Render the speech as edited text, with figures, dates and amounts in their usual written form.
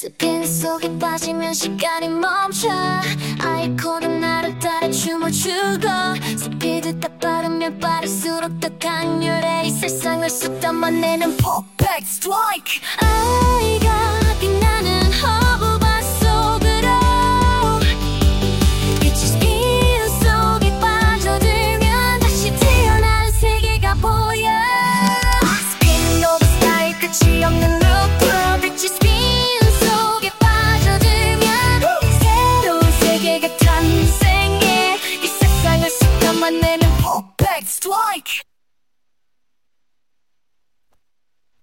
스피드 속에 빠지면 시간이 멈춰 아이콘은 나를 따라 춤을 추고 스피드가 빠르면 빠를수록 더 강렬해 이 세상을 쑥 담아내는 퍼펙트 스트라이크. I got